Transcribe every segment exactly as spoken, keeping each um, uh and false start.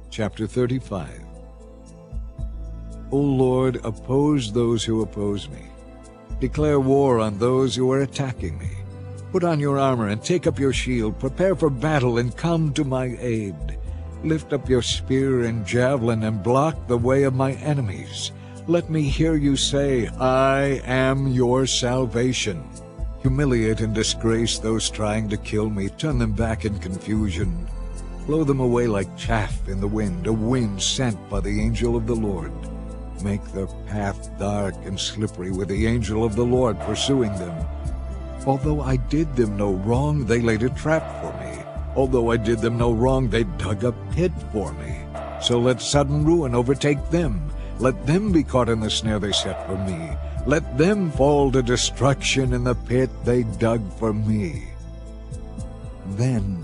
Chapter thirty-five. O Lord, oppose those who oppose me. Declare war on those who are attacking me. Put on your armor and take up your shield. Prepare for battle and come to my aid. Lift up your spear and javelin and block the way of my enemies. Let me hear you say, I am your salvation. Humiliate and disgrace those trying to kill me. Turn them back in confusion. Blow them away like chaff in the wind, a wind sent by the angel of the Lord. Make their path dark and slippery with the angel of the Lord pursuing them. Although I did them no wrong, they laid a trap for me. Although I did them no wrong, they dug a pit for me. So let sudden ruin overtake them. Let them be caught in the snare they set for me. Let them fall to destruction in the pit they dug for me. Then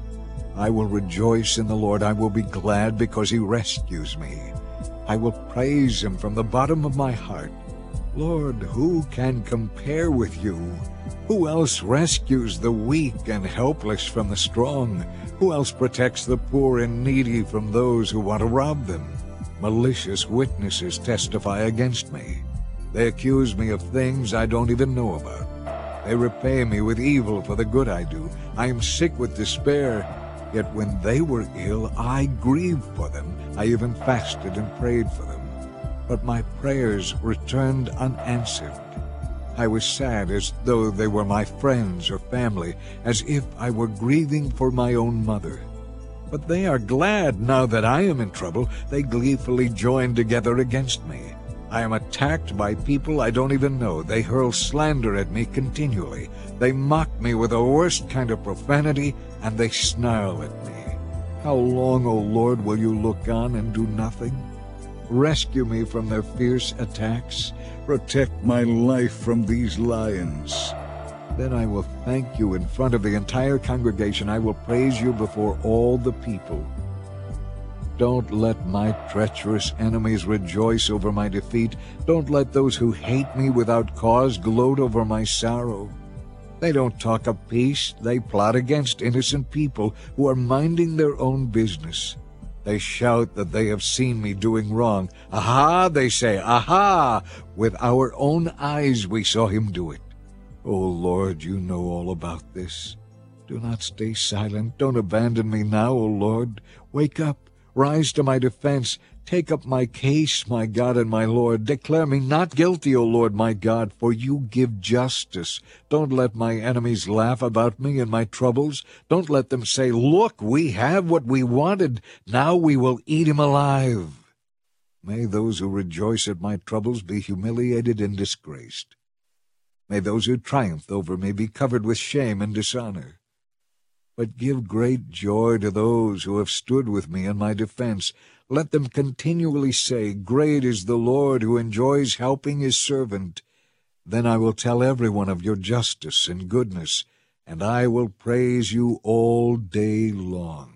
I will rejoice in the Lord. I will be glad because he rescues me. I will praise him from the bottom of my heart. Lord, who can compare with you? Who else rescues the weak and helpless from the strong? Who else protects the poor and needy from those who want to rob them? Malicious witnesses testify against me. They accuse me of things I don't even know about. They repay me with evil for the good I do. I am sick with despair. Yet when they were ill, I grieved for them. I even fasted and prayed for them. But my prayers returned unanswered. I was sad as though they were my friends or family, as if I were grieving for my own mother. But they are glad now that I am in trouble. They gleefully join together against me. I am attacked by people I don't even know. They hurl slander at me continually. They mock me with the worst kind of profanity, and they snarl at me. How long, O Lord, will you look on and do nothing? Rescue me from their fierce attacks. Protect my life from these lions. Then I will thank you in front of the entire congregation. I will praise you before all the people. Don't let my treacherous enemies rejoice over my defeat. Don't let those who hate me without cause gloat over my sorrow. They don't talk of peace. They plot against innocent people who are minding their own business. They shout that they have seen me doing wrong. Aha, they say, aha! With our own eyes we saw him do it. O Lord, you know all about this. Do not stay silent. Don't abandon me now, O Lord. Wake up. Rise to my defense. Take up my case, my God and my Lord. Declare me not guilty, O Lord my God, for you give justice. Don't let my enemies laugh about me in my troubles. Don't let them say, look, we have what we wanted. Now we will eat him alive. May those who rejoice at my troubles be humiliated and disgraced. May those who triumph over me be covered with shame and dishonor. But give great joy to those who have stood with me in my defense. Let them continually say, great is the Lord who enjoys helping his servant. Then I will tell everyone of your justice and goodness, and I will praise you all day long.